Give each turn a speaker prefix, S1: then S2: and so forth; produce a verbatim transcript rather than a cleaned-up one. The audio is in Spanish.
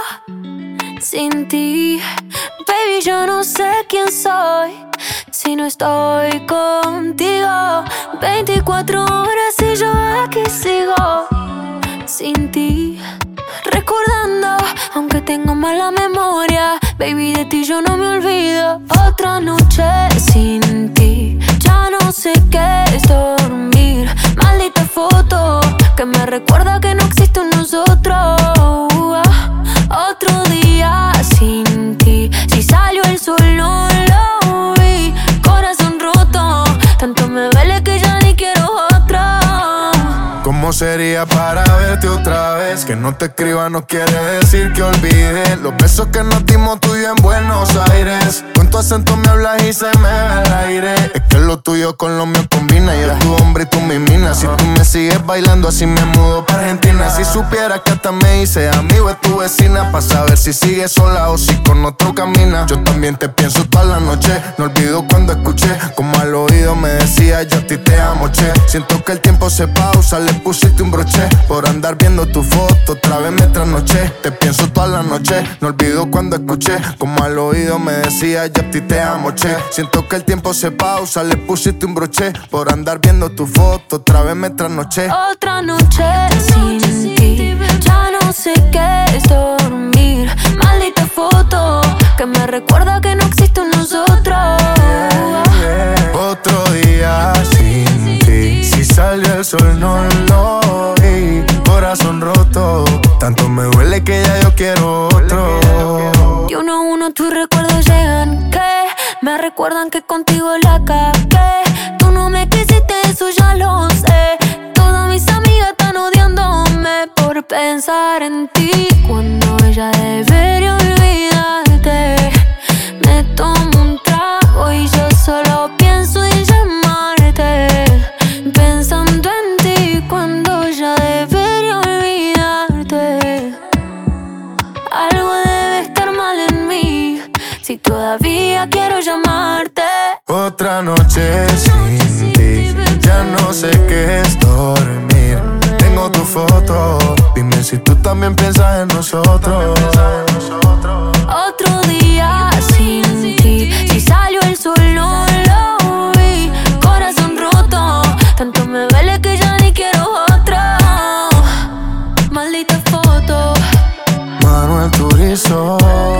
S1: sin ti. Baby, yo no sé quién soy si no estoy contigo. Veinticuatro horas y yo aquí sigo sin ti. Recordando, aunque tengo mala memoria, baby, de ti yo no me olvido. Otra noche sin ti, ya no sé qué es dormir. Maldita foto que me recuerda que no existe un nosotros. Otro día sin ti, si salió el sol no lo vi. Corazón roto, tanto me duele que ya ni quiero otra.
S2: ¿Cómo sería para verte otra vez? Que no te escriba no quiere decir que olvide los besos que nos dimos tú y yo en Buenos Aires. Con tu acento me hablas y se me va el aire. Es que lo tuyo con lo mío combina. Yo tu hombre y tú mi mina. Si tú me sigues bailando así me mudo para Argentina. Si supieras que hasta me hice amigo de tu vecina, pa' saber si sigues sola o si con otro camina. Yo también te pienso toda la noche. No olvido cuando escuché como al oído me decía yo a ti te amo, che. Siento que el tiempo se pausa, le pusiste un broche por andar viendo tu foto, otra vez me trasnoché. Te pienso toda la noche, no olvido cuando escuché como al oído me decía yo a ti te amo, che. Siento que el tiempo se pausa, le pusiste un broche por andar viendo tu foto, otra vez me trasnoché.
S1: Otra noche sin ti, ya no sé qué es dormir. Maldita foto que me recuerda que no existe un nosotros.
S2: Otro día sin ti, si salió el sol no lo vi. Corazón roto, tanto me duele que ya yo quiero otro.
S1: Y uno a uno tus recuerdos llegan que me recuerdan que contigo la cagué. Tú no me quisiste, eso ya lo sé. Todas mis amigas están odiándome por pensar en ti, cuando ella debería olvidarte. Me tomo un trago y yo solo pienso en llamarte, pensando en ti cuando ella debería olvidarte. Algo debe estar mal en mí si todavía quiero llamarte.
S2: Otra noche sin ti, ya no sé qué es dormir. Tengo tu foto, dime si tú también piensas en nosotros.
S1: Otro día sin ti, si salió el sol no lo vi. Corazón roto, tanto me duele que ya ni quiero otra. Maldita foto.
S2: Manuel Turizo.